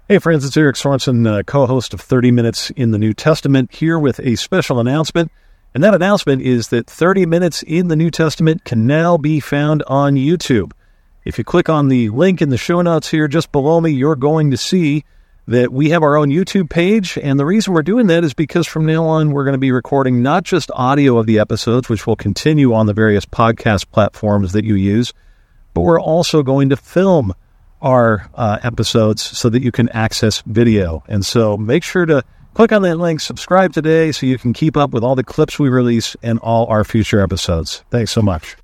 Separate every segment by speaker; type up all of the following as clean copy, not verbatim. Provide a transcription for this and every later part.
Speaker 1: Hey friends, it's Eric Sorensen, co-host of 30 Minutes in the New Testament, here with a special announcement. And that announcement is that 30 Minutes in the New Testament can now be found on YouTube. If you click on the link in the show notes here just below me, you're going to see that we have our own YouTube page. And the reason we're doing that is because from now on, we're going to be recording not just audio of the episodes, which will continue on the various podcast platforms that you use, but we're also going to film our episodes so that you can access video. And so make sure to click on that link, subscribe today so you can keep up with all the clips we release and all our future episodes. Thanks so much.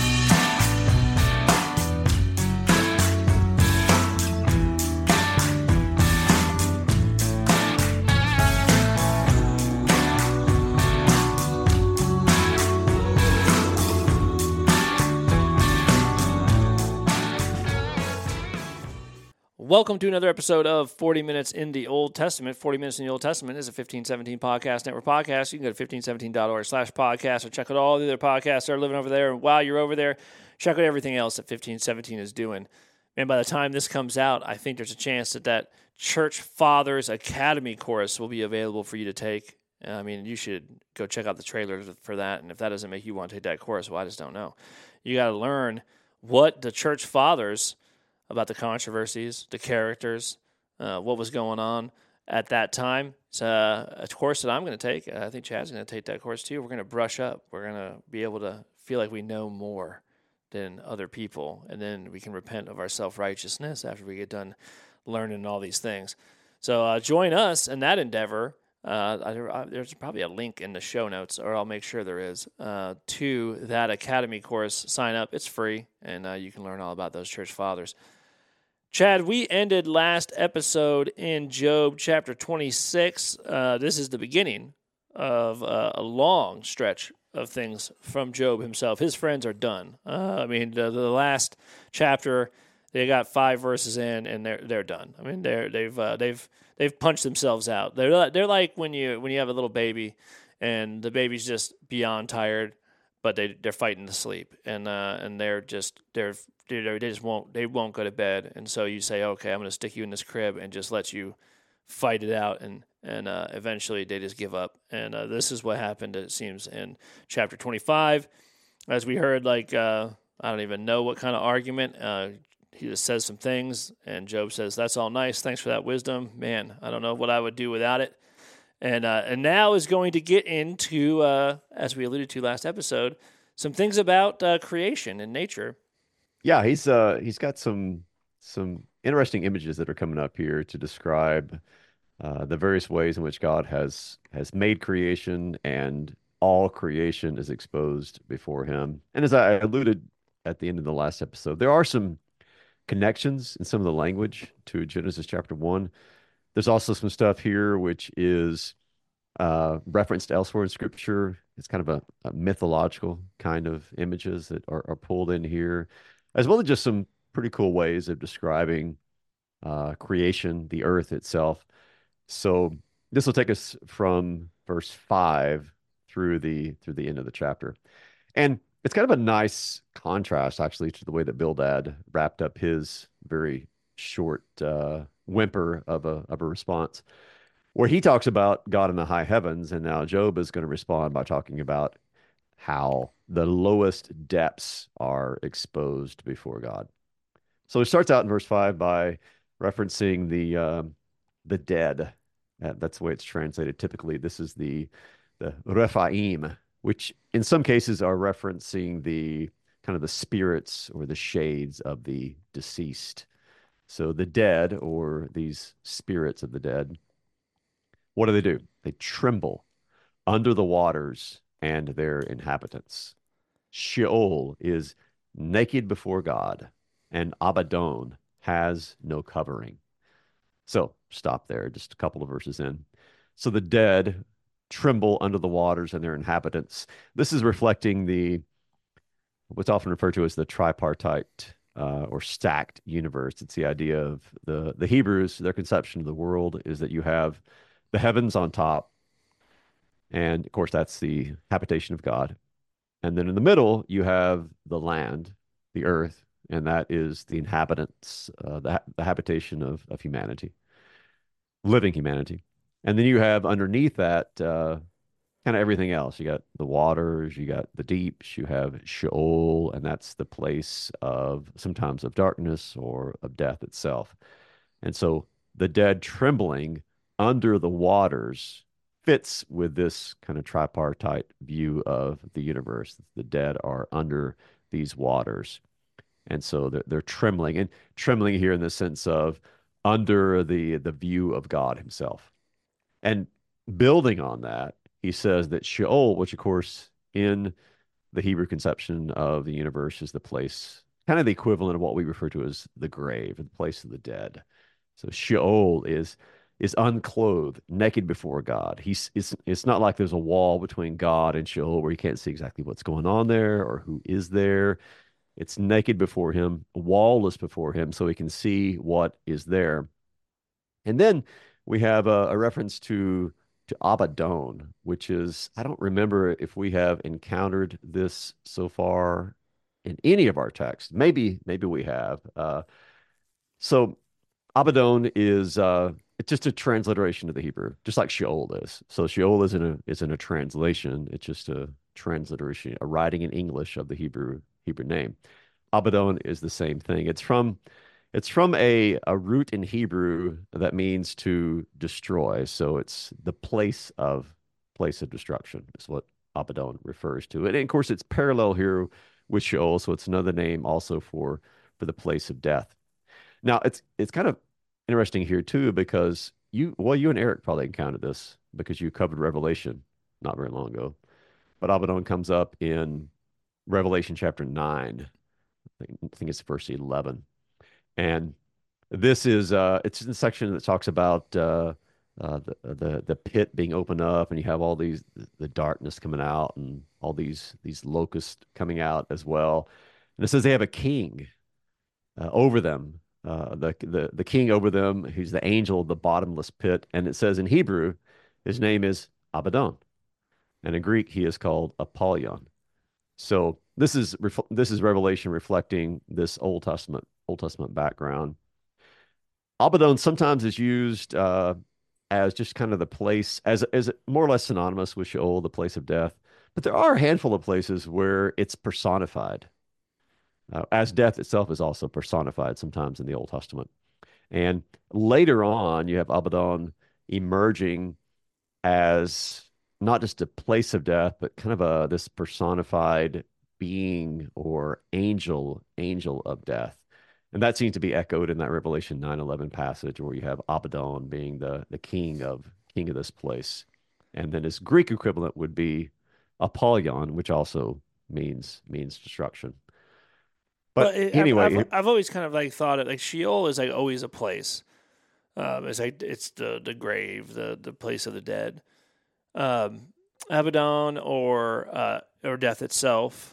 Speaker 2: Welcome to another episode of 40 Minutes in the Old Testament. 40 Minutes in the Old Testament is a 1517 Podcast Network podcast. You can go to 1517.org/podcast or check out all the other podcasts that are living over there. And while you're over there, check out everything else that 1517 is doing. And by the time this comes out, I think there's a chance that Church Fathers Academy course will be available for you to take. I mean, you should go check out the trailer for that. And if that doesn't make you want to take that course, well, I just don't know. You got to learn what the Church Fathers about the controversies, the characters, what was going on at that time. It's a course that I'm going to take. I think Chad's going to take that course too. We're going to brush up. We're going to be able to feel like we know more than other people, and then we can repent of our self-righteousness after we get done learning all these things. So join us in that endeavor. There's probably a link in the show notes, or I'll make sure there is, to that Academy course. Sign up. It's free, and you can learn all about those church fathers. Chad, we ended last episode in Job chapter 26. This is the beginning of a long stretch of things from Job himself. His friends are done. The last chapter, they got 5 verses in, and they're done. I mean, they've punched themselves out. They're like when you have a little baby, and the baby's just beyond tired, but they're fighting to sleep, and they won't go to bed, and so you say, okay, I'm going to stick you in this crib and just let you fight it out, and eventually they just give up. And this is what happened, it seems, in chapter 25. As we heard, I don't even know what kind of argument. He just says some things, and Job says, that's all nice. Thanks for that wisdom. Man, I don't know what I would do without it. And now is going to get into, as we alluded to last episode, some things about creation and nature.
Speaker 3: Yeah, he's got some interesting images that are coming up here to describe the various ways in which God has made creation, and all creation is exposed before him. And as I alluded at the end of the last episode, there are some connections in some of the language to Genesis chapter 1. There's also some stuff here which is referenced elsewhere in Scripture. It's kind of a mythological kind of images that are pulled in here, as well as just some pretty cool ways of describing creation, the earth itself. So this will take us from verse 5 through the end of the chapter. And it's kind of a nice contrast, actually, to the way that Bildad wrapped up his very short whimper of a response, where he talks about God in the high heavens, and now Job is going to respond by talking about how the lowest depths are exposed before God. So it starts out in verse 5 by referencing the dead. That's the way it's translated. Typically, this is the Rephaim, which in some cases are referencing the kind of the spirits or the shades of the deceased. So the dead, or these spirits of the dead, what do? They tremble under the waters and their inhabitants. Sheol is naked before God, and Abaddon has no covering. So stop there, just a couple of verses in. So the dead tremble under the waters and their inhabitants. This is reflecting what's often referred to as the tripartite or stacked universe. It's the idea of the Hebrews, their conception of the world is that you have the heavens on top, and of course that's the habitation of God. And then in the middle, you have the land, the earth, and that is the inhabitants, the habitation of humanity. living humanity. And then you have underneath that kind of everything else. You got the waters, you got the deeps, you have Sheol, and that's the place of sometimes of darkness or of death itself. And so the dead trembling under the waters fits with this kind of tripartite view of the universe. The dead are under these waters. And so they're trembling, and trembling here in the sense of under the view of God himself. And building on that, he says that Sheol, which of course in the Hebrew conception of the universe is the place, kind of the equivalent of what we refer to as the grave, the place of the dead. So Sheol is unclothed, naked before God. It's not like there's a wall between God and Sheol where you can't see exactly what's going on there or who is there. It's naked before him, wallless before him, so he can see what is there. And then we have a reference to Abaddon, which is, I don't remember if we have encountered this so far in any of our texts. Maybe we have. So Abaddon is it's just a transliteration of the Hebrew, just like Sheol is. So Sheol isn't a translation. It's just a transliteration, a writing in English of the Hebrew name. Abaddon is the same thing. It's from a root in Hebrew that means to destroy. So it's the place of destruction is what Abaddon refers to. And of course, it's parallel here with Sheol, so it's another name also for the place of death. Now, it's kind of interesting here too because you and Eric probably encountered this because you covered Revelation not very long ago. But Abaddon comes up in Revelation chapter 9. I think it's verse 11. And this is it's in the section that talks about the pit being opened up, and you have all the darkness coming out, and all these locusts coming out as well. And it says they have a king over them, the king over them. He's the angel of the bottomless pit, and it says in Hebrew, his name is Abaddon, and in Greek he is called Apollyon. So this is Revelation reflecting this Old Testament background. Abaddon sometimes is used as just kind of the place, as more or less synonymous with Sheol, the place of death. But there are a handful of places where it's personified, as death itself is also personified sometimes in the Old Testament. And later on, you have Abaddon emerging as not just a place of death, but kind of this personified being or angel of death. And that seems to be echoed in that Revelation 9:11 passage where you have Abaddon being the king of this place. And then his Greek equivalent would be Apollyon, which also means destruction.
Speaker 2: Well,
Speaker 3: But anyway,
Speaker 2: I've always kind of like thought it like Sheol is like always a place. It's like it's the grave, the place of the dead. Abaddon or death itself,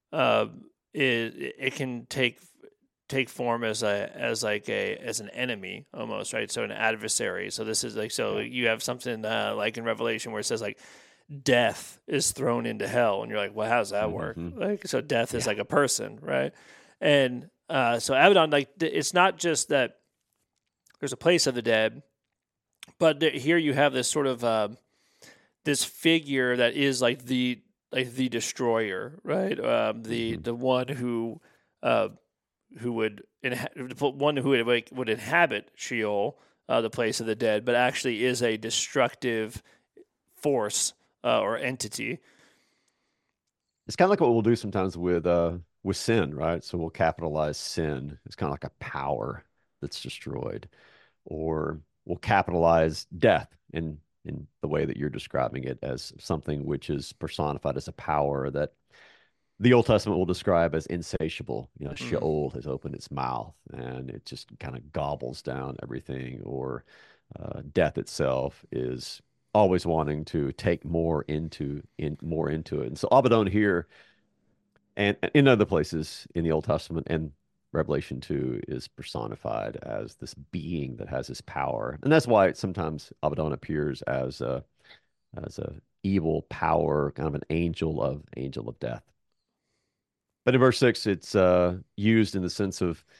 Speaker 2: it can take form as an enemy almost, right? So an adversary. So this is like you have something like in Revelation where it says like death is thrown into hell, and you're like, well, how does that work? Like so, death is like a person, right? And so Abaddon, like it's not just that there's a place of the dead, but here you have this sort of this figure that is like the destroyer, right? The one who would would inhabit Sheol, the place of the dead, but actually is a destructive force or entity.
Speaker 3: it's kind of like what we'll do sometimes with sin, right? So we'll capitalize sin. It's kind of like a power that's destroyed, or we'll capitalize death in the way that you're describing it as something which is personified as a power that the Old Testament will describe as insatiable. Sheol has opened its mouth and it just kind of gobbles down everything, or death itself is always wanting to take more into it. And so Abaddon here and in other places in the Old Testament and Revelation 2 is personified as this being that has this power. And that's why sometimes Abaddon appears as a evil power, kind of an angel of death. But in verse 6, it's used in the sense of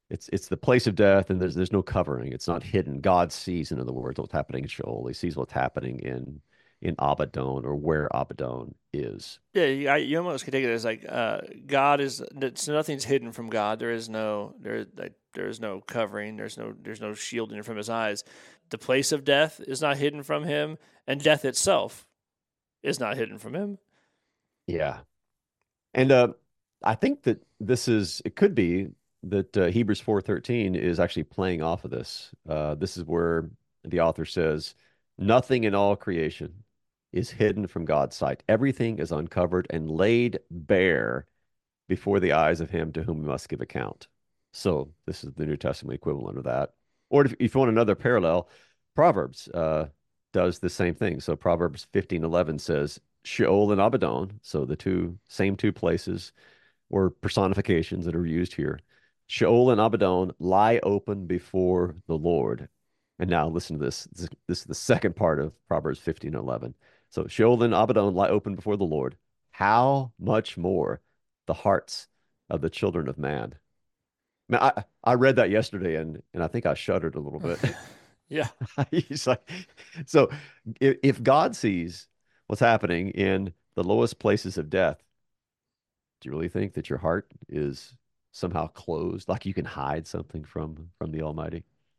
Speaker 3: it's the place of death, and there's no covering. It's not hidden. God sees, in other words, what's happening in Sheol. He sees what's happening in Abaddon, or where Abaddon is.
Speaker 2: Yeah, you almost could take it as like God is. So nothing's hidden from God. There is no covering. There's no shielding from His eyes. The place of death is not hidden from Him, and death itself is not hidden from Him.
Speaker 3: Yeah. And I think that it could be that Hebrews 4:13 is actually playing off of this. This is where the author says, nothing in all creation is hidden from God's sight. Everything is uncovered and laid bare before the eyes of him to whom we must give account. So this is the New Testament equivalent of that. Or if you want another parallel, Proverbs does the same thing. So Proverbs 15:11 says, Sheol and Abaddon, so the same two places or personifications that are used here. Sheol and Abaddon lie open before the Lord. And now listen to this. This is the second part of Proverbs 15:11. So Sheol and Abaddon lie open before the Lord. How much more the hearts of the children of man? Man, I read that yesterday, and I think I shuddered a little bit.
Speaker 2: Yeah.
Speaker 3: He's like, so if God sees what's happening in the lowest places of death, do you really think that your heart is somehow closed, like you can hide something from the Almighty?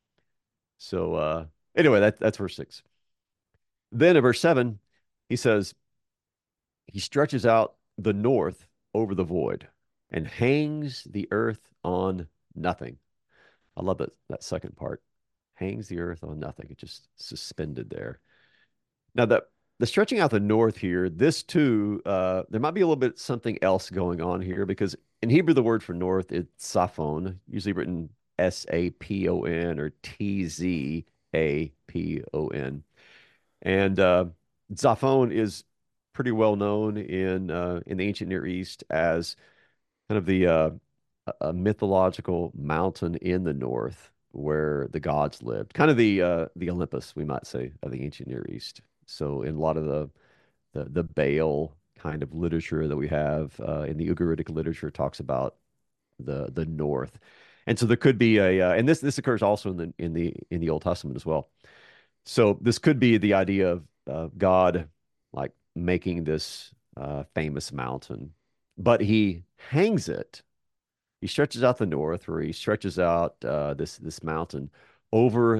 Speaker 3: So anyway, that's verse 6. Then in verse 7, he says, he stretches out the north over the void and hangs the earth on nothing. I love that second part. Hangs the earth on nothing. It just suspended there. Now the stretching out the north here, this too, there might be a little bit something else going on here, because in Hebrew the word for north is Saphon, usually written Sapon or Tzapon. And Zaphon is pretty well known in the ancient Near East as kind of a mythological mountain in the north where the gods lived, kind of the Olympus, we might say, of the ancient Near East. So in a lot of the Baal kind of literature that we have in the Ugaritic literature talks about the north, and so there could be and this occurs also in the Old Testament as well. So this could be the idea of God like making this famous mountain, but he hangs it. He stretches out the north, or he stretches out this mountain over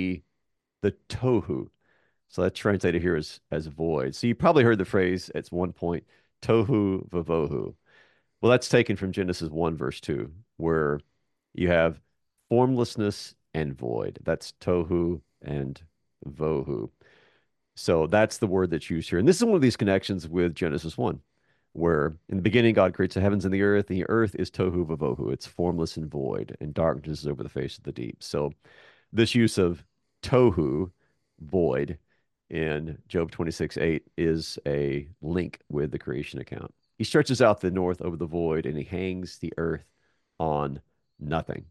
Speaker 3: the tohu. So that's translated here as void. So you probably heard the phrase at one point, tohu vavohu. Well, that's taken from Genesis 1, verse 2, where you have formlessness and void. That's tohu and vohu. So that's the word that's used here. And this is one of these connections with Genesis 1, where in the beginning God creates the heavens and the earth is tohu vavohu. It's formless and void, and darkness is over the face of the deep. So this use of tohu, void, in Job 26:8 is a link with the creation account. He stretches out the north over the void, and he hangs the earth on nothing.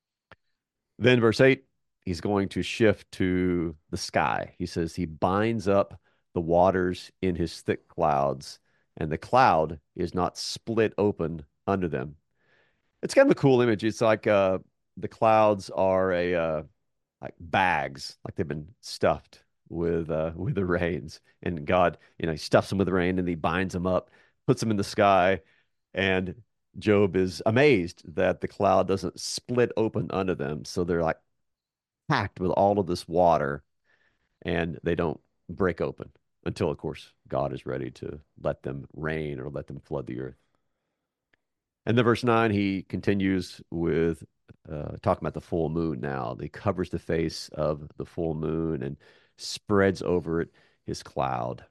Speaker 3: Then verse 8, he's going to shift to the sky. He says he binds up the waters in his thick clouds, and the cloud is not split open under them. It's kind of a cool image. It's like the clouds are like bags, like they've been stuffed with the rains, and God, he stuffs them with the rain, and he binds them up, puts them in the sky, and Job is amazed that the cloud doesn't split open under them, so they're like packed with all of this water, and they don't break open until, of course, God is ready to let them rain or let them flood the earth. And then verse 9, he continues with talking about the full moon now. He covers the face of the full moon and spreads over it his cloud.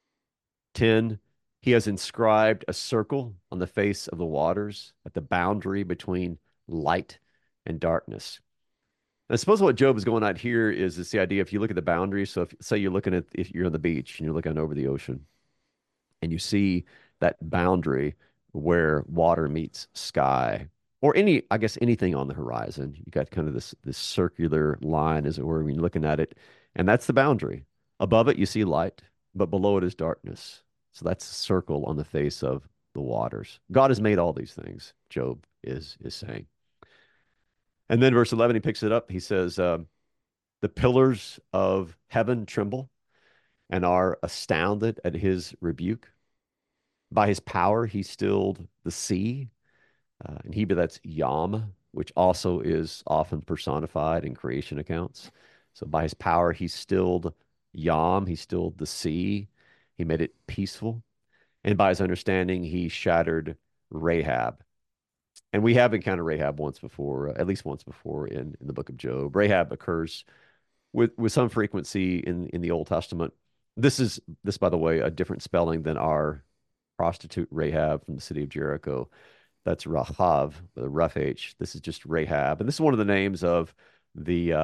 Speaker 3: 10, he has inscribed a circle on the face of the waters at the boundary between light and darkness. I suppose what Job is going at here is the idea, if you look at the boundary, so say if you're on the beach and you're looking over the ocean, and you see that boundary where water meets sky, or I guess anything on the horizon. You got kind of this circular line, as it were, when you're looking at it, and that's the boundary. Above it, you see light, but below it is darkness. So that's a circle on the face of the waters. God has made all these things, Job is saying. And then verse 11, he picks it up. He says, the pillars of heaven tremble and are astounded at his rebuke. By his power, he stilled the sea. In Hebrew, that's Yam, which also is often personified in creation accounts. So by his power, he stilled Yam, he stilled the sea, he made it peaceful. And by his understanding, he shattered Rahab. And we have encountered Rahab once before, at least once before in the book of Job. Rahab occurs with some frequency in the Old Testament. This, by the way, a different spelling than our prostitute Rahab from the city of Jericho. That's Rahav with a rough H. This is just Rahab. And this is one of the names of the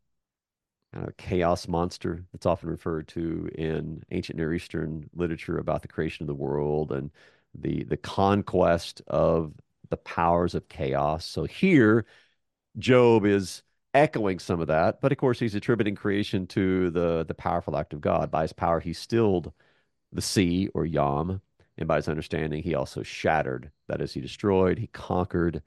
Speaker 3: chaos monster that's often referred to in ancient Near Eastern literature about the creation of the world and the conquest of the powers of chaos. So here, Job is echoing some of that, but of course he's attributing creation to the powerful act of God. By his power, he stilled the sea or Yam, and by his understanding, he also shattered. That is, he destroyed, he conquered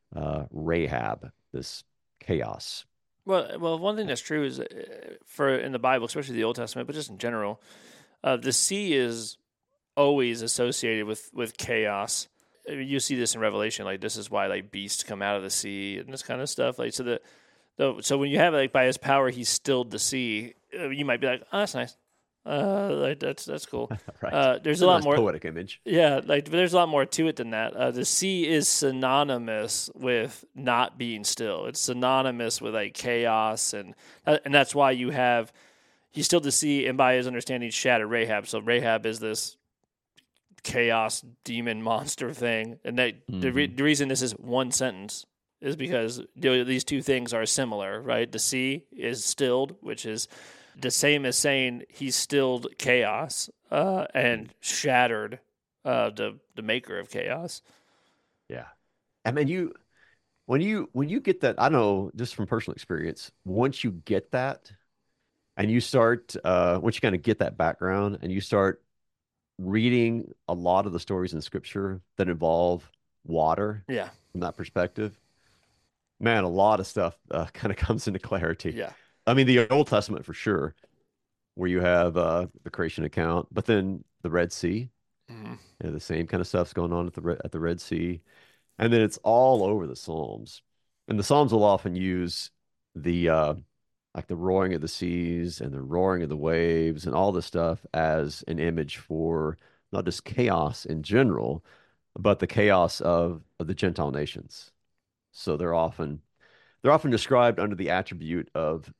Speaker 3: Rahab, this chaos.
Speaker 2: Well, one thing that's true is for in the Bible, especially the Old Testament, but just in general, the sea is always associated with chaos. I mean, you see this in Revelation, like this is why like beasts come out of the sea and this kind of stuff. Like so when you have like by his power he stilled the sea, you might be like, oh, that's nice. Like that's cool.
Speaker 3: Right.
Speaker 2: There's
Speaker 3: a
Speaker 2: a lot
Speaker 3: nice
Speaker 2: more
Speaker 3: poetic image.
Speaker 2: Yeah, like there's a lot more to it than that. The sea is synonymous with not being still. It's synonymous with like chaos, and that's why you have he stilled the sea, and by his understanding shattered Rahab. So Rahab is this chaos demon monster thing, and the reason this is one sentence is because these two things are similar, right? The sea is stilled, which is the same as saying he stilled chaos and shattered the maker of chaos.
Speaker 3: Yeah. I mean, when you get that, I know just from personal experience, once you get that and you start, once you kind of get that background and you start reading a lot of the stories in scripture that involve water
Speaker 2: Yeah.
Speaker 3: from that perspective, man, a lot of stuff kind of comes into clarity.
Speaker 2: Yeah.
Speaker 3: I mean, the Old Testament for sure, where you have the creation account, but then the Red Sea, the same kind of stuff's going on at the Red Sea, and then it's all over the Psalms, and the Psalms will often use the like the roaring of the seas and the roaring of the waves and all this stuff as an image for not just chaos in general, but the chaos of the Gentile nations. So they're often described under the attribute of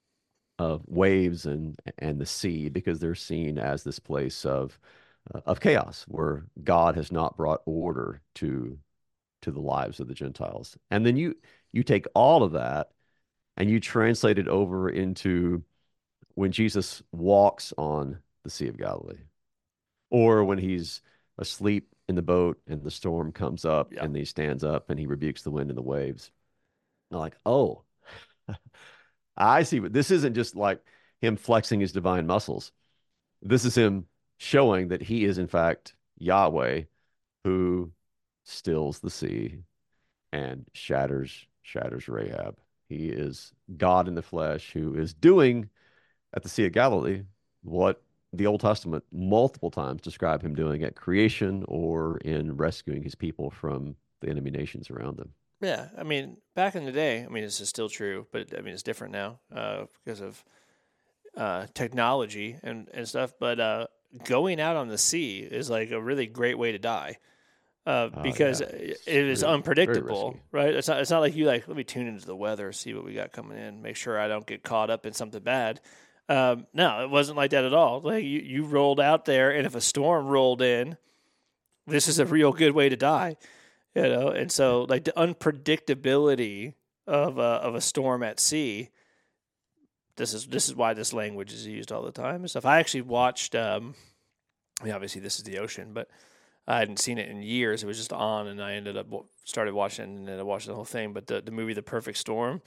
Speaker 3: waves and the sea because they're seen as this place of chaos where God has not brought order to the lives of the Gentiles. And then you take all of that and you translate it over into when Jesus walks on the Sea of Galilee, or when he's asleep in the boat and the storm comes up and he stands up and he rebukes the wind and the waves. I'm like, oh, I see. But this isn't just like him flexing his divine muscles. This is him showing that he is, in fact, Yahweh who stills the sea and shatters Rahab. He is God in the flesh who is doing at the Sea of Galilee what the Old Testament multiple times describe him doing at creation or in rescuing his people from the enemy nations around them.
Speaker 2: Yeah, I mean, back in the day, I mean, this is still true, but I mean, it's different now because of technology and stuff. But going out on the sea is like a really great way to die because it is really unpredictable, right? It's not like you like, let me tune into the weather, see what we got coming in, make sure I don't get caught up in something bad. No, it wasn't like that at all. Like you rolled out there, and if a storm rolled in, this is a real good way to die. You know, and so like the unpredictability of a storm at sea. This is why this language is used all the time and stuff. I actually watched. I mean, obviously this is the ocean, but I hadn't seen it in years. It was just on, and I ended up started watching it, and then I watched the whole thing. But the movie The Perfect Storm,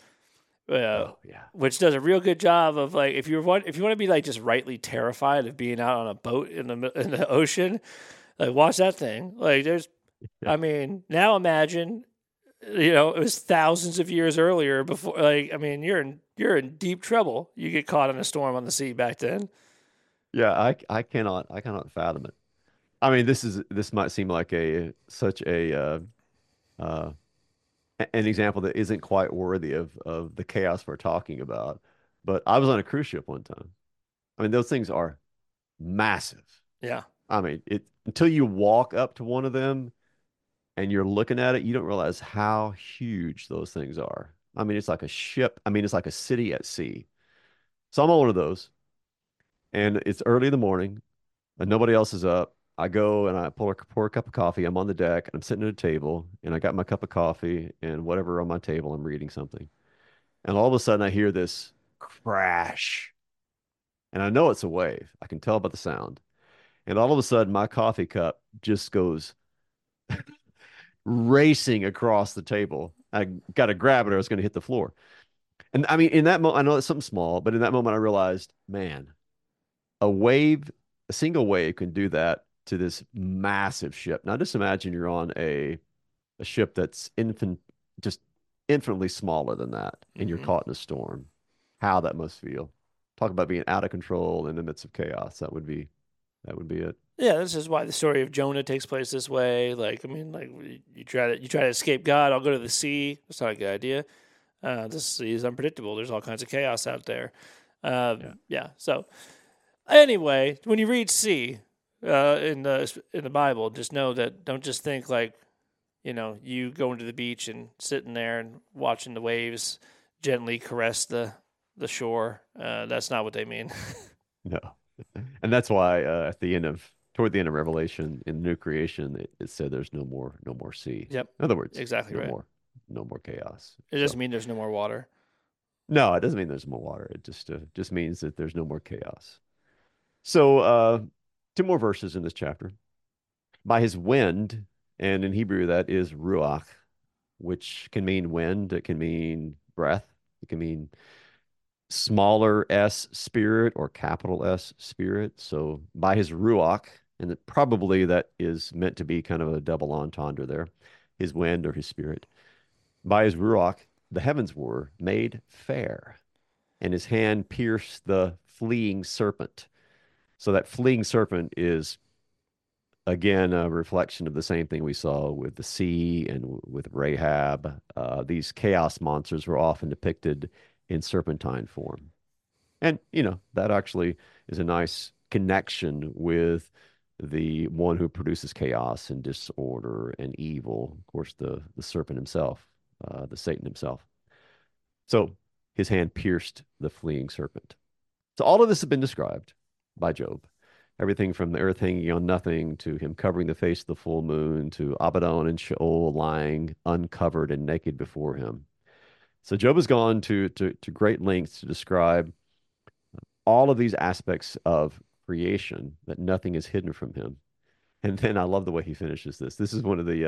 Speaker 2: which does a real good job of like if you want to be like just rightly terrified of being out on a boat in the ocean, like watch that thing. Like there's. I mean, now imagine It was thousands of years earlier before. Like, I mean, you're in deep trouble. You get caught in a storm on the sea back then.
Speaker 3: Yeah, I cannot fathom it. I mean, this might seem like a such uh an example that isn't quite worthy of the chaos we're talking about. But I was on a cruise ship one time. I mean, those things are massive.
Speaker 2: Yeah.
Speaker 3: I mean, it until you walk up to one of them and you're looking at it, you don't realize how huge those things are. I mean, it's like a ship. I mean, it's like a city at sea. So I'm on one of those, and it's early in the morning, and nobody else is up. I go and I pour a cup of coffee. I'm on the deck and I'm sitting at a table and I got my cup of coffee and whatever on my table. I'm reading something. And all of a sudden I hear this crash. And I know it's a wave. I can tell by the sound. And all of a sudden my coffee cup just goes racing across the table. I got to grab it or I was going to hit the floor. And I mean, in that moment, I know it's something small, but in that moment I realized, man, a wave, a single wave can do that to this massive ship. Now, just imagine you're on a ship that's just infinitely smaller than that, and you're
Speaker 2: Hmm.
Speaker 3: caught in a storm. How that must feel. Talk about being out of control in the midst of chaos. That would be it.
Speaker 2: Yeah, this is why the story of Jonah takes place this way. Like, I mean, like you try to escape God. I'll go to the sea. That's not a good idea. The sea is unpredictable. There's all kinds of chaos out there.
Speaker 3: Yeah.
Speaker 2: Yeah. So anyway, when you read sea in the Bible, just know that don't just think like you going to the beach and sitting there and watching the waves gently caress the shore. That's not what they mean.
Speaker 3: No. And that's why toward the end of Revelation in the new creation, it said there's no more sea.
Speaker 2: Yep,
Speaker 3: In other words,
Speaker 2: exactly
Speaker 3: no
Speaker 2: right.
Speaker 3: more no more chaos.
Speaker 2: It doesn't
Speaker 3: So
Speaker 2: mean there's no more water.
Speaker 3: no, it doesn't mean there's more water. It just means that there's no more chaos. So two more verses in this chapter. By his wind, and in Hebrew that is ruach, which can mean wind, it can mean breath, it can mean smaller s spirit or capital S spirit. So by his ruach, and probably that is meant to be kind of a double entendre there, his wind or his spirit. By his ruach, the heavens were made fair, and his hand pierced the fleeing serpent. So that fleeing serpent is again a reflection of the same thing we saw with the sea and with Rahab. These chaos monsters were often depicted in serpentine form. And, that actually is a nice connection with the one who produces chaos and disorder and evil. Of course, the serpent himself, the Satan himself. So his hand pierced the fleeing serpent. So all of this has been described by Job. Everything from the earth hanging on nothing to him covering the face of the full moon to Abaddon and Sheol lying uncovered and naked before him. So Job has gone to great lengths to describe all of these aspects of creation, that nothing is hidden from him. And then I love the way he finishes this. This is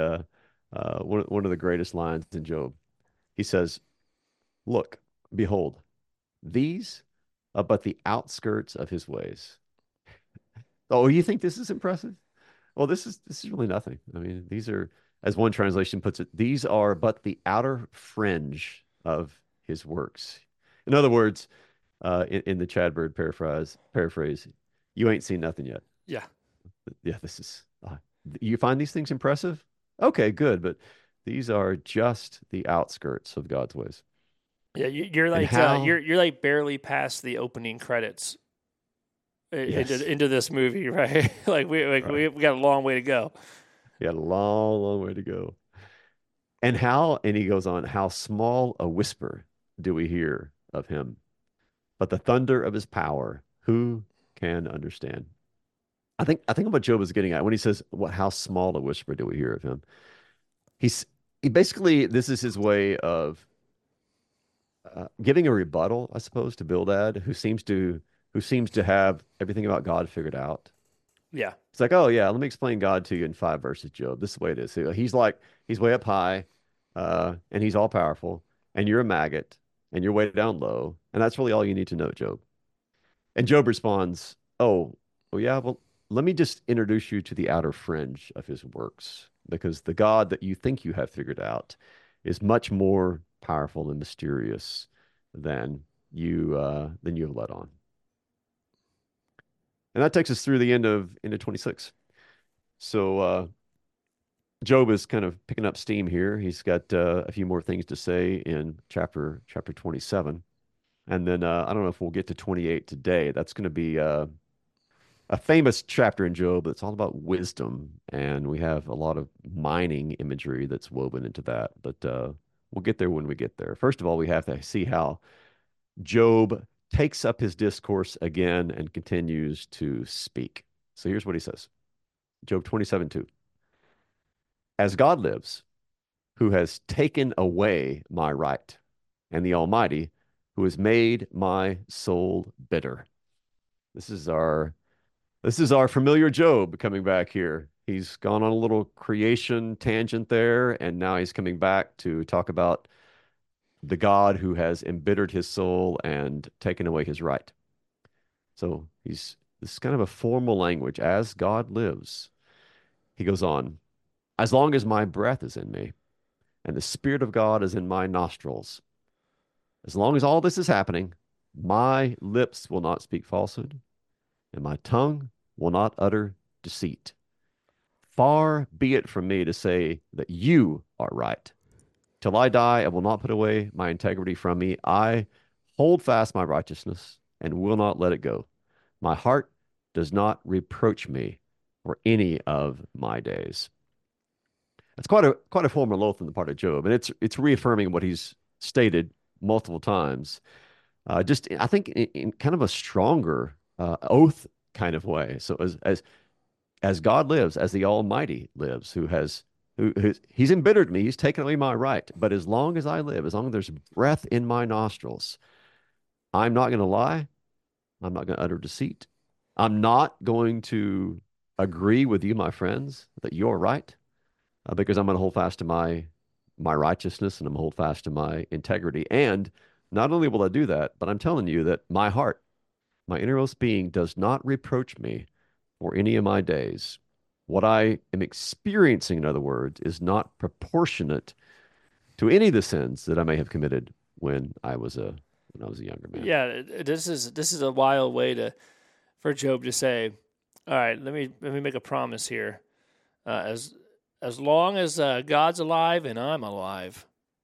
Speaker 3: one of the greatest lines in Job. He says, "Look, behold, these are but the outskirts of his ways." Oh, you think this is impressive? Well, this is really nothing. I mean, these are, as one translation puts it, these are but the outer fringe of his works. In other words, in the Chadbird paraphrase, you ain't seen nothing yet.
Speaker 2: Yeah.
Speaker 3: Yeah, this is. You find these things impressive? Okay, good, but these are just the outskirts of God's ways.
Speaker 2: Yeah, you're
Speaker 3: And
Speaker 2: like
Speaker 3: how?
Speaker 2: you're like barely past the opening credits
Speaker 3: Yes,
Speaker 2: into this movie, right? Like
Speaker 3: right.
Speaker 2: we got a long way to go.
Speaker 3: We got a long, long way to go. And how? And he goes on. How small a whisper do we hear of him? But the thunder of his power, who can understand? I think what Job is getting at when he says, "What? How small a whisper do we hear of him?" He's he basically this is his way of giving a rebuttal, I suppose, to Bildad, who seems to have everything about God figured out.
Speaker 2: Yeah.
Speaker 3: It's like, oh yeah, let me explain God to you in 5 verses, Job. This is the way it is. He's way up high, and he's all powerful, and you're a maggot, and you're way down low, and that's really all you need to know, Job. And Job responds, oh, well, yeah, well, let me just introduce you to the outer fringe of his works, because the God that you think you have figured out is much more powerful and mysterious than you have let on. And that takes us through the end of into 26. So Job is kind of picking up steam here. He's got a few more things to say in chapter 27. And then I don't know if we'll get to 28 today. That's going to be a famous chapter in Job that's all about wisdom. And we have a lot of mining imagery that's woven into that. But we'll get there when we get there. First of all, we have to see how Job takes up his discourse again and continues to speak. So here's what he says. Job 27:2. As God lives, who has taken away my right, and the Almighty, who has made my soul bitter. This is our familiar Job coming back here. He's gone on a little creation tangent there, and now he's coming back to talk about the God who has embittered his soul and taken away his right. So this is kind of a formal language. As God lives, he goes on, as long as my breath is in me and the Spirit of God is in my nostrils, as long as all this is happening, my lips will not speak falsehood and my tongue will not utter deceit. Far be it from me to say that you are right. Till I die, I will not put away my integrity from me. I hold fast my righteousness and will not let it go. My heart does not reproach me for any of my days. That's quite a formal oath on the part of Job, and it's reaffirming what he's stated multiple times. Just I think in kind of a stronger oath kind of way. So as God lives, as the Almighty lives, he's embittered me, he's taken away my right. But as long as I live, as long as there's breath in my nostrils, I'm not going to lie. I'm not going to utter deceit. I'm not going to agree with you, my friends, that you're right, because I'm going to hold fast to my righteousness and I'm going to hold fast to my integrity. And not only will I do that, but I'm telling you that my heart, my innermost being, does not reproach me for any of my days. What I am experiencing, in other words, is not proportionate to any of the sins that I may have committed when I was a younger man.
Speaker 2: Yeah, this is a wild way for Job to say, all right, let me make a promise here. As long as God's alive and I'm alive,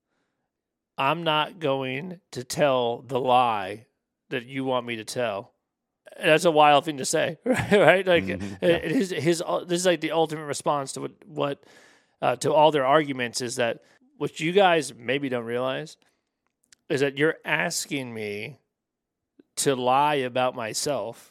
Speaker 2: I'm not going to tell the lie that you want me to tell. And that's a wild thing to say, right? Like this is like the ultimate response to what to all their arguments is that what you guys maybe don't realize is that you're asking me to lie about myself,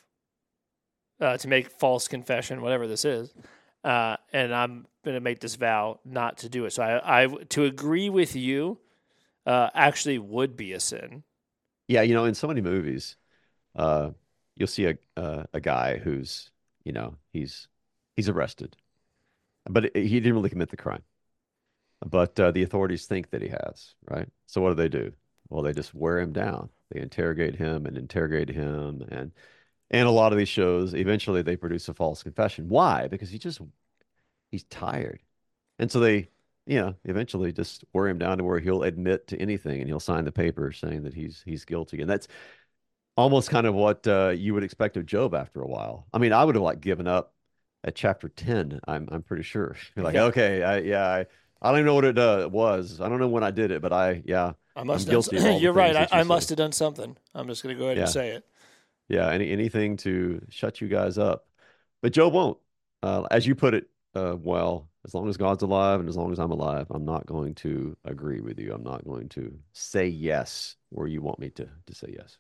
Speaker 2: to make false confession, whatever this is, and I'm going to make this vow not to do it. So I to agree with you actually would be a sin.
Speaker 3: Yeah, in so many movies, you'll see a guy who's, he's arrested, but he didn't really commit the crime. But the authorities think that he has, right? So what do? Well, they just wear him down. They interrogate him and interrogate him, and a lot of these shows, eventually they produce a false confession. Why? Because he's tired. And so they, eventually just wear him down to where he'll admit to anything and he'll sign the paper saying that he's guilty. And that's almost kind of what you would expect of Job after a while. I mean, I would have given up at chapter 10. I'm pretty sure. You're like, okay, I don't even know what it was. I don't know when I did it, but I'm guilty.
Speaker 2: You're right. I must have done something. I'm just going to go ahead and say it.
Speaker 3: Yeah, anything to shut you guys up. But Job won't. As you put it, well, as long as God's alive and as long as I'm alive, I'm not going to agree with you. I'm not going to say yes where you want me to say yes.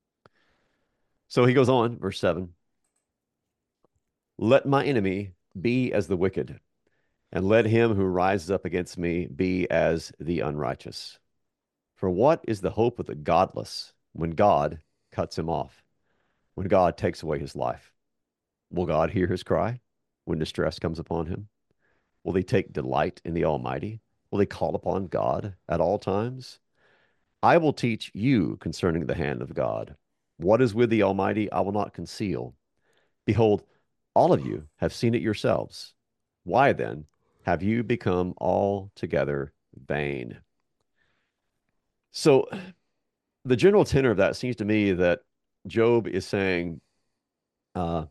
Speaker 3: So he goes on, verse 7. Let my enemy be as the wicked, and let him who rises up against me be as the unrighteous. For what is the hope of the godless when God cuts him off, when God takes away his life? Will God hear his cry when distress comes upon him? Will he take delight in the Almighty? Will he call upon God at all times? I will teach you concerning the hand of God. What is with the Almighty, I will not conceal. Behold, all of you have seen it yourselves. Why then have you become altogether vain? So the general tenor of that seems to me that Job is saying, uh,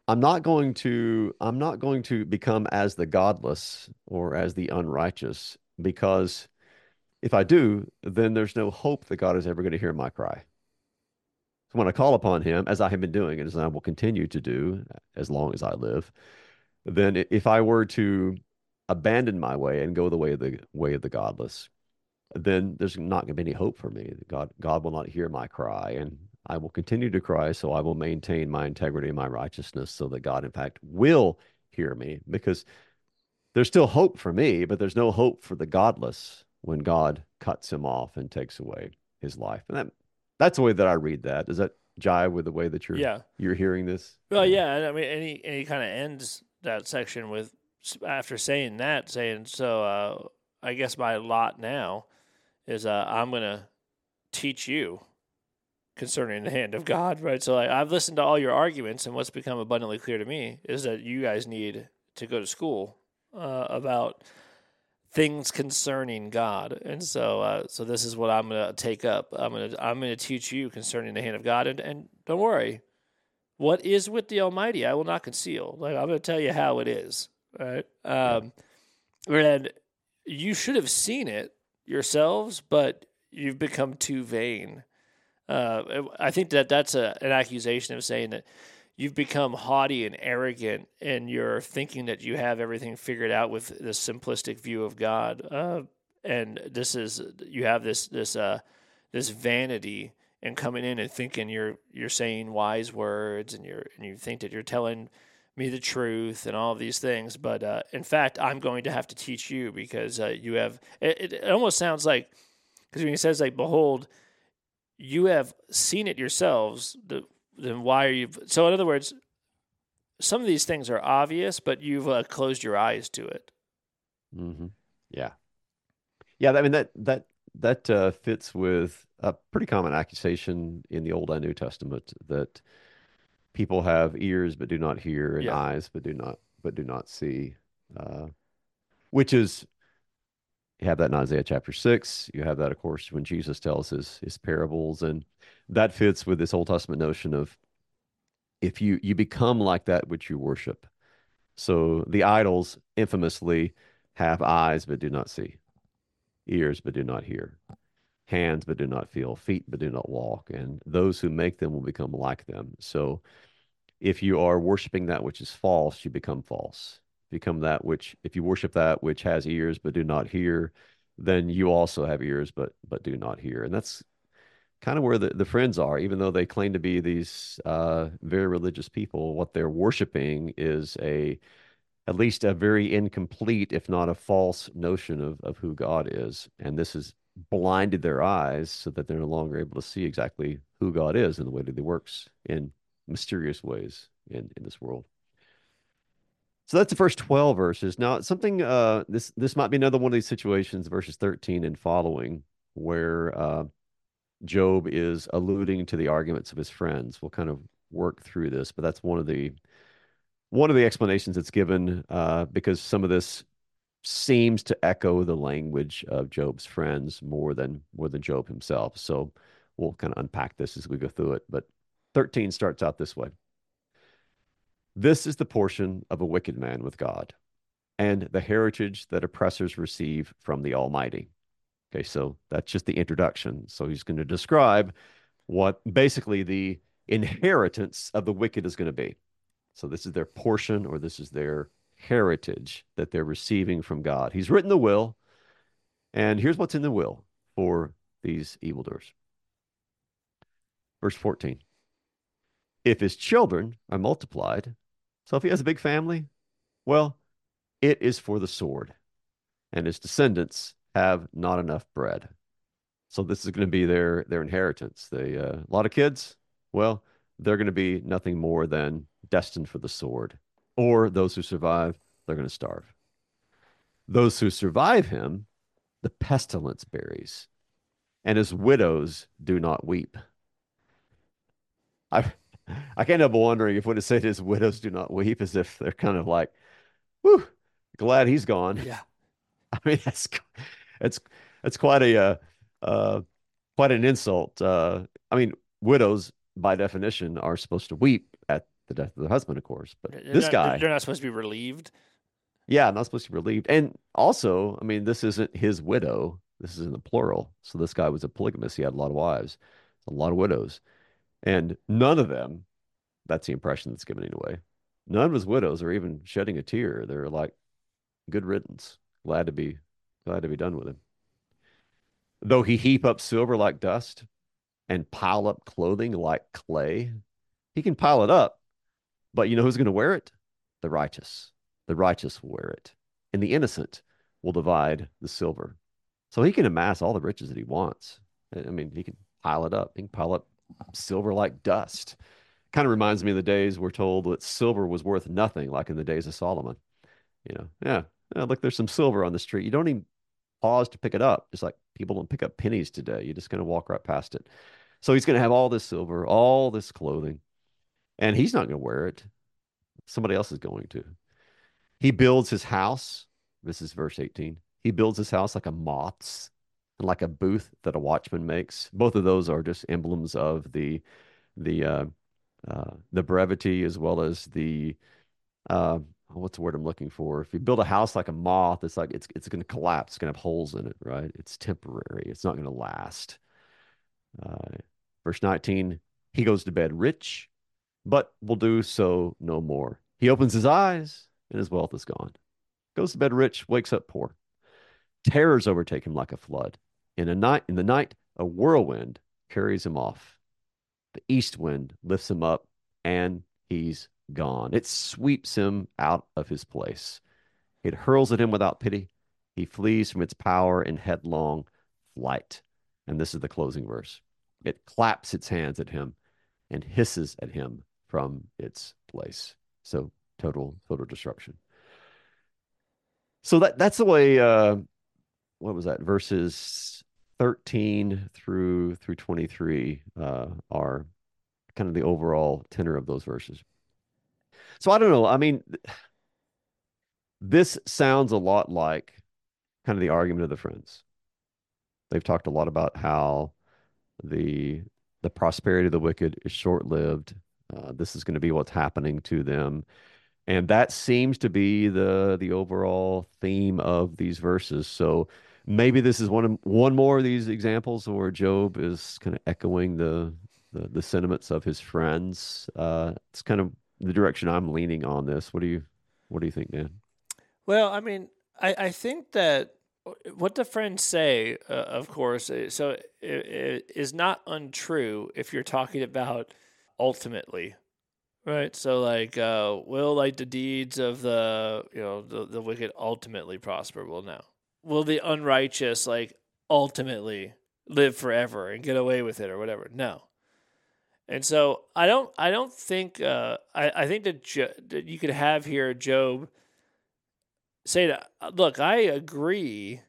Speaker 3: I'm not going to become as the godless or as the unrighteous, because if I do, then there's no hope that God is ever going to hear my cry. So when I call upon him, as I have been doing, and as I will continue to do as long as I live, then if I were to abandon my way and go the way of the godless, then there's not going to be any hope for me. God will not hear my cry, and I will continue to cry. So I will maintain my integrity and my righteousness, so that God, in fact, will hear me. Because there's still hope for me, but there's no hope for the godless when God cuts him off and takes away his life. And that's the way that I read that. Does that jive with the way that
Speaker 2: Yeah.
Speaker 3: you're hearing this?
Speaker 2: Well,
Speaker 3: Yeah.
Speaker 2: yeah. And I mean, and he kind of ends that section with, after saying that, saying, so I guess my lot now is I'm going to teach you concerning the hand of God, right? So like, I've listened to all your arguments, and what's become abundantly clear to me is that you guys need to go to school about things concerning God, and so this is what I'm going to take up. I'm gonna teach you concerning the hand of God, and don't worry, what is with the Almighty, I will not conceal. Like, I'm going to tell you how it is, right?
Speaker 3: Yeah.
Speaker 2: And you should have seen it yourselves, but you've become too vain. I think that that's an accusation of saying that you've become haughty and arrogant, and you're thinking that you have everything figured out with this simplistic view of God. And you have this vanity and coming in and thinking you're saying wise words, and you think that you're telling me the truth and all of these things. But in fact, I'm going to have to teach you, because you have. It almost sounds like, because when he says like, "Behold, you have seen it yourselves," then why are you? So in other words, some of these things are obvious, but you've closed your eyes to it.
Speaker 3: Mm-hmm. Yeah. Yeah. I mean, that fits with a pretty common accusation in the Old and New Testament, that people have ears but do not hear, and
Speaker 2: Yeah.
Speaker 3: eyes but do not see, which is, you have that in Isaiah chapter 6. You have that, of course, when Jesus tells his parables, and that fits with this Old Testament notion of, if you become like that which you worship. So the idols infamously have eyes but do not see, ears but do not hear, hands but do not feel, feet but do not walk, and those who make them will become like them. So if you are worshiping that which is false, you become false. Become that which, if you worship that which has ears but do not hear, then you also have ears but do not hear. And that's kind of where the friends are. Even though they claim to be these very religious people, what they're worshiping is at least a very incomplete, if not a false notion of who God is. And this has blinded their eyes, so that they're no longer able to see exactly who God is and the way that he works in mysterious ways in this world. So that's the first 12 verses. Now, something, this might be another one of these situations, verses 13 and following, where Job is alluding to the arguments of his friends. We'll kind of work through this, but that's one of the explanations that's given, because some of this seems to echo the language of Job's friends more than Job himself. So we'll kind of unpack this as we go through it. But 13 starts out this way: "This is the portion of a wicked man with God, and the heritage that oppressors receive from the Almighty." Okay, so that's just the introduction. So he's going to describe what basically the inheritance of the wicked is going to be. So this is their portion, or this is their heritage that they're receiving from God. He's written the will, and here's what's in the will for these evildoers. Verse 14: "If his children are multiplied," so if he has a big family, well, "it is for the sword, and his descendants have not enough bread." So this is going to be their inheritance. A lot of kids, well, they're going to be nothing more than destined for the sword. Or those who survive, they're going to starve. "Those who survive him, the pestilence buries, and his widows do not weep." I I can't help but wondering if when it said his widows do not weep, as if they're kind of like, whew, glad he's gone.
Speaker 2: Yeah.
Speaker 3: I mean, that's that's quite a quite an insult. I mean, widows by definition are supposed to weep at the death of their husband, of course. But this guy,
Speaker 2: They're not supposed to be relieved.
Speaker 3: yeah, not supposed to be relieved. And also, I mean, this isn't his widow. This is in the plural. So this guy was a polygamist. He had a lot of wives, a lot of widows, and none of them. That's the impression that's given anyway. None of his widows are even shedding a tear. They're like, good riddance. Glad to be done with him. Though he heap up silver like dust and pile up clothing like clay, he can pile it up, but you know who's going to wear it? The righteous. The righteous will wear it, and the innocent will divide the silver. So he can amass all the riches that he wants. I mean, he can pile it up. He can pile up silver like dust. Kind of reminds me of the days we're told that silver was worth nothing, like in the days of Solomon. Yeah, yeah, look, there's some silver on the street. You don't even pause to pick it up. Just like people don't pick up pennies today. You're just going to walk right past it. So he's going to have all this silver, all this clothing, and he's not going to wear it. Somebody else is going to. He builds his house. This is verse 18. He builds his house like a moth's and like a booth that a watchman makes. Both of those are just emblems of the the brevity as well as the what's the word I'm looking for? If you build a house like a moth, it's like it's going to collapse. It's going to have holes in it, right? It's temporary. It's not going to last. Uh, Verse 19, he goes to bed rich, but will do so no more. He opens his eyes, and his wealth is gone. Goes to bed rich, wakes up poor. Terrors overtake him like a flood. In the night, a whirlwind carries him off. The east wind lifts him up, and he's gone. It sweeps him out of his place. It hurls at him without pity. He flees from its power in headlong flight. And this is the closing verse. It claps its hands at him and hisses at him from its place. So total disruption. So that's the way what was that? Verses 13 through 23 are kind of the overall tenor of those verses. So I don't know. I mean, this sounds a lot like kind of the argument of the friends. They've talked a lot about how the the prosperity of the wicked is short-lived. This is going to be what's happening to them, and that seems to be the overall theme of these verses. So maybe this is one more of these examples where Job is kind of echoing the sentiments of his friends. It's kind of the direction I'm leaning on this. What do you think, Dan?
Speaker 2: Well, I mean, I think that what the friends say, of course, it is not untrue if you're talking about ultimately, right? So, like, will like the deeds of the wicked ultimately prosper? Well, no. Will the unrighteous like ultimately live forever and get away with it or whatever? No. And so I don't think I think that you could have here Job say that, look, I agree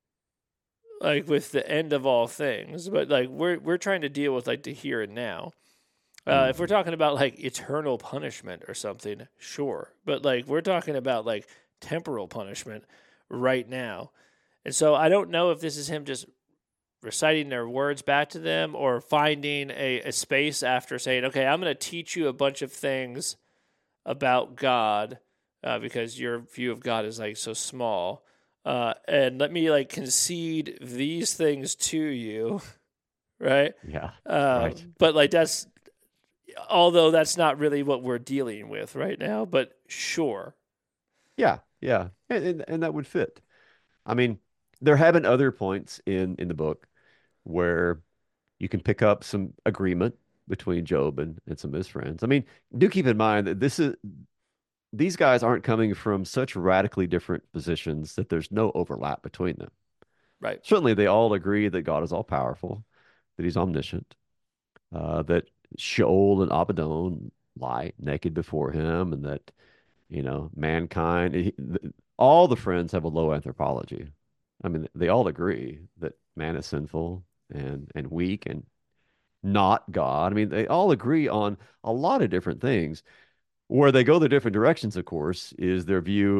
Speaker 2: like with the end of all things, but like we're trying to deal with like the here and now. If we're talking about like eternal punishment or something, sure, but like we're talking about like temporal punishment right now. And so I don't know if this is him just reciting their words back to them or finding a space after saying, okay, I'm going to teach you a bunch of things about God because your view of God is like so small. And let me like concede these things to you, right?
Speaker 3: Yeah, right.
Speaker 2: But like although that's not really what we're dealing with right now, but sure.
Speaker 3: Yeah, yeah, and that would fit. I mean, there have been other points in the book where you can pick up some agreement between Job and some of his friends. I mean, do keep in mind that these guys aren't coming from such radically different positions that there's no overlap between them.
Speaker 2: Right.
Speaker 3: Certainly, they all agree that God is all powerful, that he's omniscient, that Sheol and Abaddon lie naked before him, and that, mankind, all the friends have a low anthropology. I mean, they all agree that man is sinful and weak and not God. I mean, they all agree on a lot of different things. Where they go the different directions, of course, is their view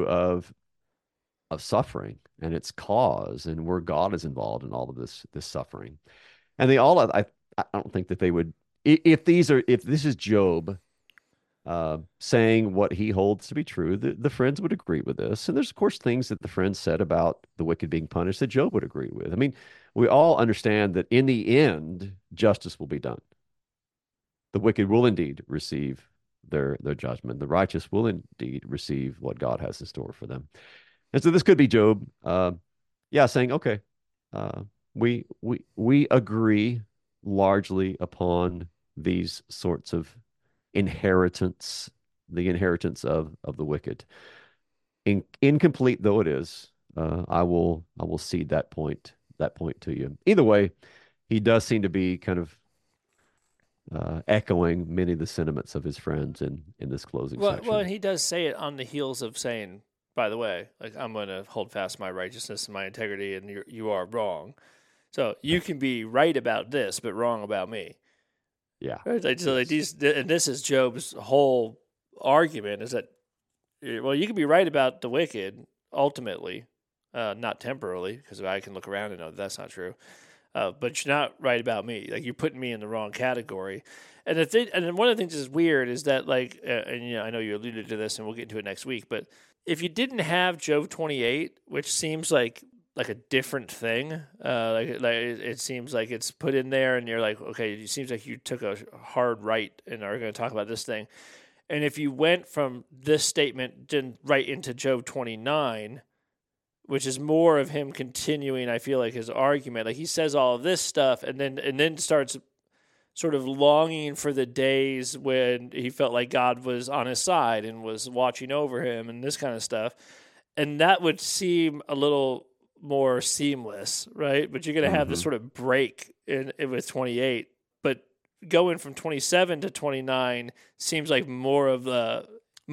Speaker 3: of suffering and its cause and where God is involved in all of this suffering. And they all, I don't think that they would, if this is Job saying what he holds to be true, the friends would agree with this. And there's, of course, things that the friends said about the wicked being punished that Job would agree with. I mean, we all understand that in the end, justice will be done. The wicked will indeed receive their judgment. The righteous will indeed receive what God has in store for them. And so this could be Job, saying, okay, we agree largely upon these sorts of inheritance, the inheritance of the wicked. Incomplete though it is, I will cede that point to you. Either way, he does seem to be kind of echoing many of the sentiments of his friends in this closing section.
Speaker 2: Well, and he does say it on the heels of saying, by the way, like, I'm going to hold fast my righteousness and my integrity, and you are wrong. So you can be right about this, but wrong about me.
Speaker 3: Yeah.
Speaker 2: Right? And this is Job's whole argument, is that, well, you can be right about the wicked ultimately, not temporarily, because I can look around and know that's not true. But you're not right about me. Like, you're putting me in the wrong category. And then one of the things that's weird is that, like, and I know you alluded to this, and we'll get into it next week, but if you didn't have Job 28, which seems like a different thing, it seems like it's put in there, and you're like, okay, it seems like you took a hard right and are going to talk about this thing. And if you went from this statement right into Job 29, which is more of him continuing, I feel like, his argument. Like, he says all of this stuff and then starts sort of longing for the days when he felt like God was on his side and was watching over him and this kind of stuff. And that would seem a little more seamless, right? But you're going to have this sort of break with 28. But going from 27 to 29 seems like more of the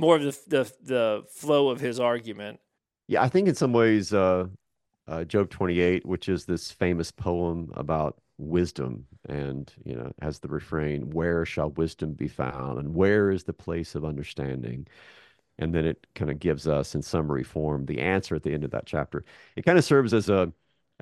Speaker 2: flow of his argument.
Speaker 3: Yeah, I think in some ways, Job 28, which is this famous poem about wisdom, and has the refrain, "Where shall wisdom be found, and where is the place of understanding?" And then it kind of gives us, in summary form, the answer at the end of that chapter. It kind of serves as a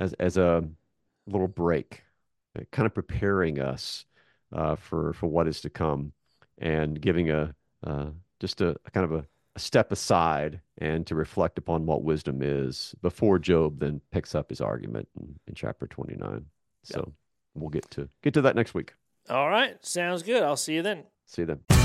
Speaker 3: little break, kind of preparing us for what is to come, and giving just a kind of a step aside and to reflect upon what wisdom is before Job then picks up his argument in chapter 29. So we'll get to that next week.
Speaker 2: All right. Sounds good. I'll see you then.
Speaker 3: See you then.